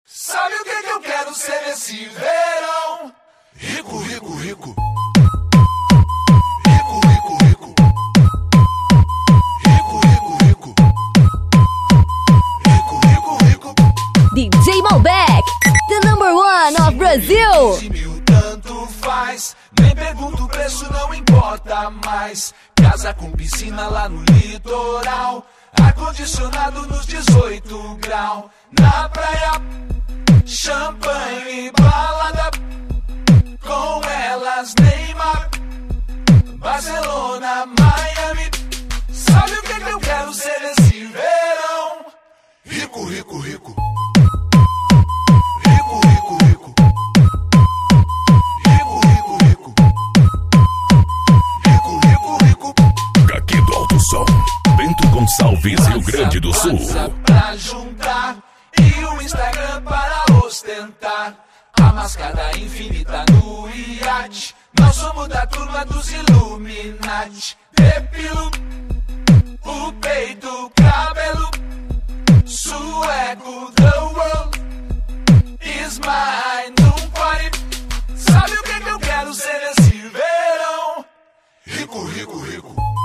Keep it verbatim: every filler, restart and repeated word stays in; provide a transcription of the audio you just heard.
Sabe o que, que eu quero ser esse verão? Rico, rico, rico. Rico, rico, rico. Rico, rico, rico. Rico, rico, rico. D J Malbec, the number one of Brazil. De mil tanto faz, nem pergunto o preço, não importa mais. Casa com piscina lá no litoral, ar-condicionado nos dezoito graus. Na praia, champanhe, balada, com elas Neymar, Barcelona, Miami. Sabe o que, que eu quero ser esse verão? Rico, rico, rico. Rico, rico, rico. Rico, rico, rico. Rico, rico, rico. Aqui do Alto Som, Bento Gonçalves, Rio Grande do Sul. Pra juntar e o Instagram para ostentar. A mascada infinita no iate. Nós somos da turma dos Illuminati. Depilo o peito, cabelo sueco. The world is mine. Num party. Sabe o que, que eu quero ser esse verão? Rico, rico, rico.